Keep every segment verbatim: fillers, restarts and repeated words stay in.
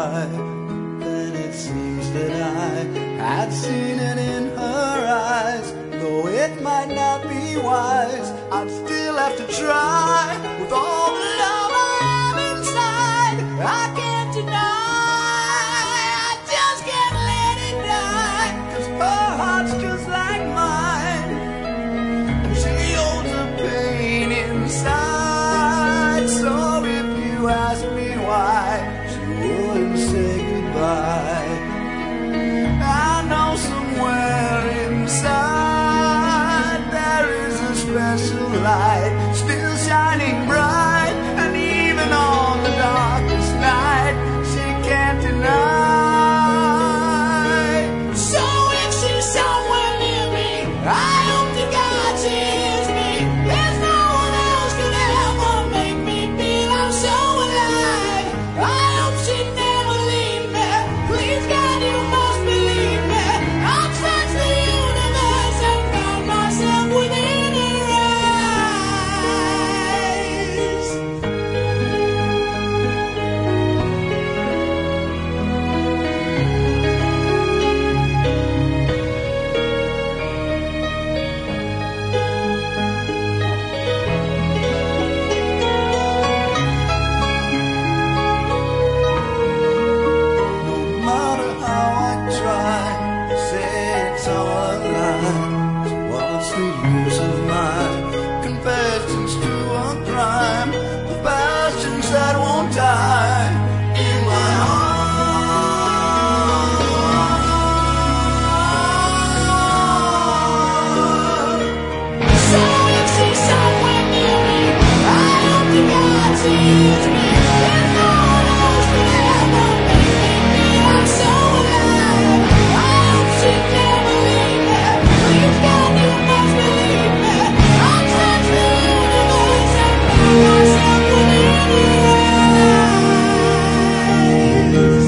by. Then it seems that I had seen it in her eyes. Though it might not be wise, I'd still have to try. With all the love I have inside, I can't deny, I just can't let it die. 'Cause her heart's just like mine, and she holds the pain inside. So if you ask me why she wouldn't say goodbye, I know somewhere inside there is a special light still shining bright, and even on the darkest night she can't deny. So if she's somewhere near me, I hope to God she hears me. There's no one else could ever make me feel I'm so alive. I hope she never leave me. Please God, you must believe me. I'll search the universe and find myself within her eyes. No matter how I try to say it's all a lie, so what's the use of my confessions to a crime? The passions that won't die in my heart. So if she's somewhere near me, I hope to God she hears me. There's no one else could ever make me feel I'm so alive. I hope she never leave me. Please God, you must believe me. I'll search the universe and find myself within her eyes.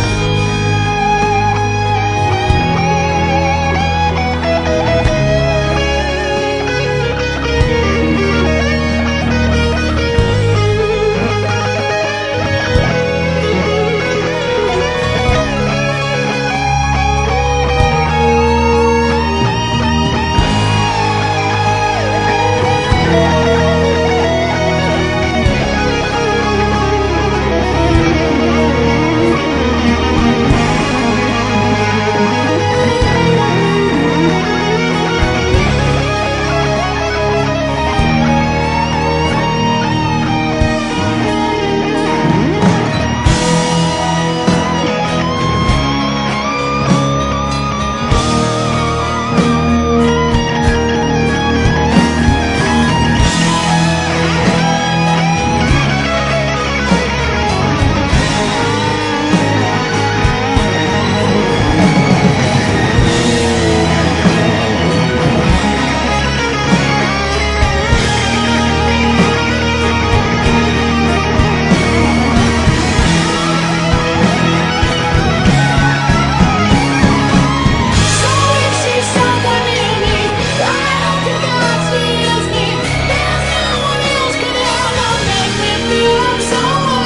So if she's somewhere near me, I hope to God she hears me. There's no one else could ever make me feel I'm so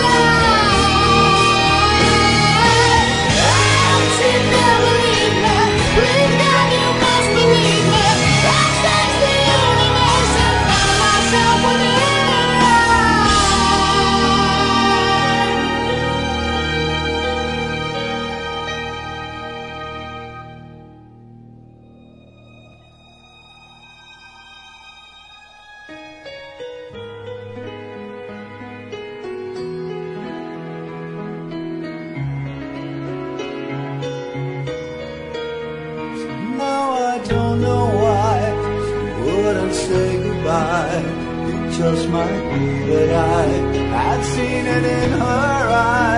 alive. I hope she never leave me. Please God, you must believe me. I'll search the universe and find myself within her Now I don't know why she wouldn't say goodbye. It just might be that I had seen it in her eyes.